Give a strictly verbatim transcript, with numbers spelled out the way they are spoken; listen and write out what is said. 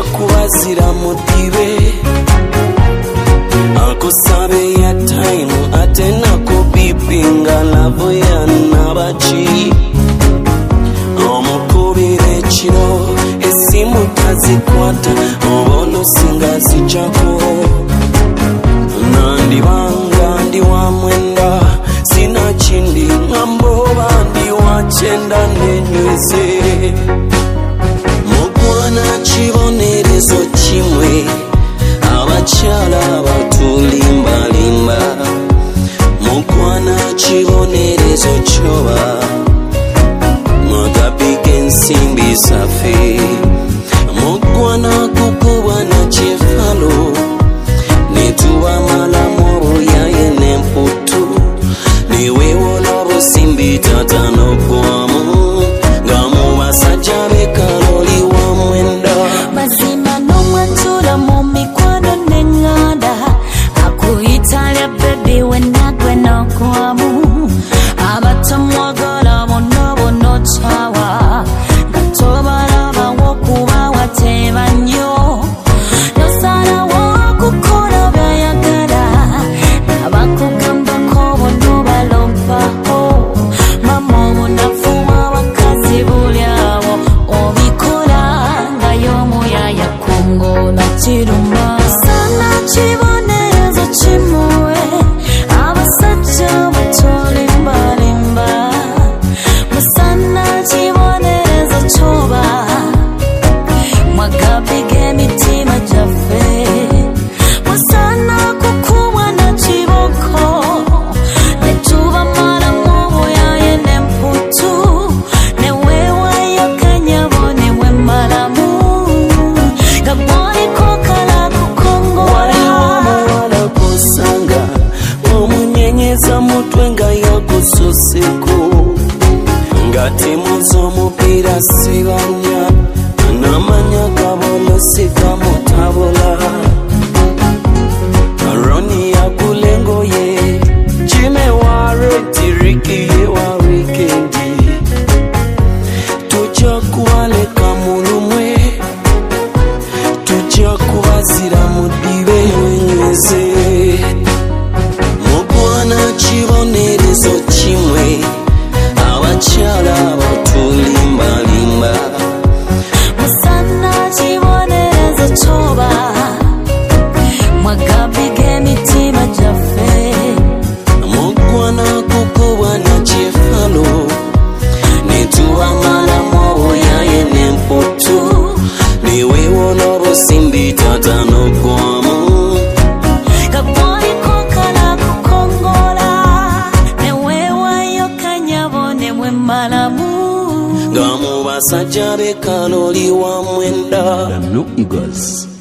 kubazira mudibe akusabe ya time atena kubipinga lavo ya nabachi omukubire kiro esimu tazikwata obono singa zijako nandi banga ndi wa mwenda sina chindi ngambo bandi wa chenda nenyweze mukwana chibonerezo chimwe abakyala batulimbalimba mukwana chibonerezo choba mwagapike nsimbi safe mukwana kukubana chefalo netuwa malamu yaye nemputu niwe wolabo simbi tatano kwamu ngamu basajja bekaloli wa mwenda mazima nomwatura mu mikwano nenganda akuyitalya bebi wenagwe nokwamu abatamwagala bonna bonna otawa nga tobalaba wokuba wateba nnyo nosala wokukola byayagala abakugambako bonna balompaho mama obunafu bw'abakazi buli awo obikola nga y'omuyaya kongola kiruma sana kibonerezo kimuwe abasajja batolimbalimba musana kibonerezo kyoba mwagapige emitima gyaffe musana kukubwa na kiboko netuba malamu obuyaye nemputu neweewayo kanyabo nemwe malamu nga bwoliko kala kukongola omuwala kusanga omunyenyeza mutwe nga yagususeko nga timuza omupiira sibanya namanya kabolosi mutabula Roni yakulengoye Jime ware tiriki wa wikendi tuja kuwaleka mulumwe tuja kubazira mudibe wenyweze mukwana kibonerezo kimwe abakyala batulimbalimba musana kibonerezo kyoba mwagapige emitima gyaffe mukwana kukubwa na kyefalo netuwa malamu obuyaye nemputu niweewola obusimbi tatano kwamu nga bwoliko kala kukongola neweewayo kanyabo nemwe malamu nga mu basajja bekaloli wa mwenda The New Eagles.